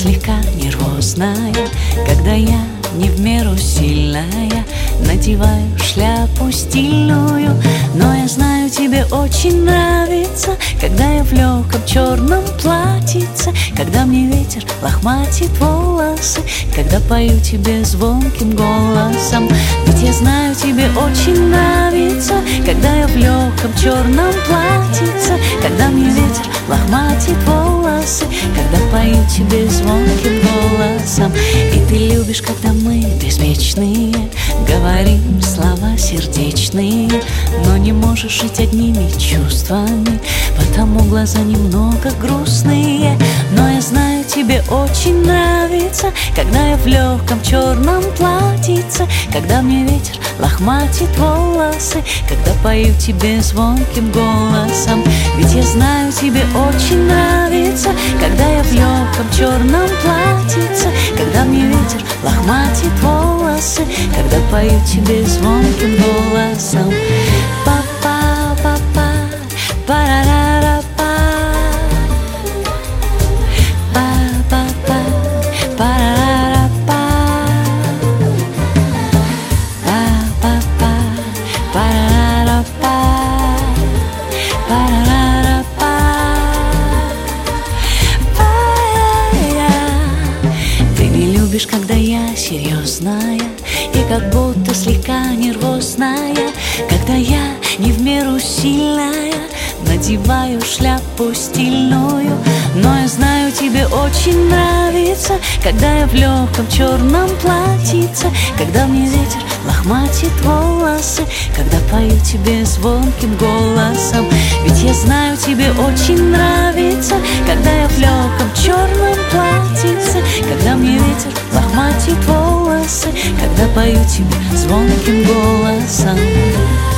слегка нервозная, когда я не в меру сильная, надеваю шляпу стильную. Но я знаю, тебе очень нравится, когда я в легком черном платьице, когда мне ветер лохматит волосы, когда пою тебе звонким голосом. Ведь я знаю, тебе очень нравится, когда я в легком черном платьице, когда мне ветер лохматит волосы, когда пою тебе звонким голосом. И ты любишь, когда мы беспечные, говорим слова сердечные, но не можешь жить одними чувствами, потому глаза немного грустные. Но я знаю, тебе очень нравится, когда я в легком черном платьице, когда мне ветер лохматит волосы, когда пою тебе звонким голосом. Ведь я знаю, тебе очень нравится, когда я в легком черном платьице, когда мне ветер лохматит волосы, когда пою тебе звонким голосом. Па-па, па-па, парарара-па, па-па-па, парарара-па, па-па-па, парарара-па, парарара-па, па-я. Ты не любишь, когда я серьезная и как будто слегка нервозная, когда я не в меру сильная, надеваю шляпу стильную. Но я знаю, тебе очень нравится, когда я в легком черном платьице, когда мне ветер лохматит волосы, когда пою тебе звонким голосом. Ведь я знаю, тебе очень нравится, когда я в легком черном платьице, когда мне ветер лохматит волосы, когда пою тебе звонким голосом.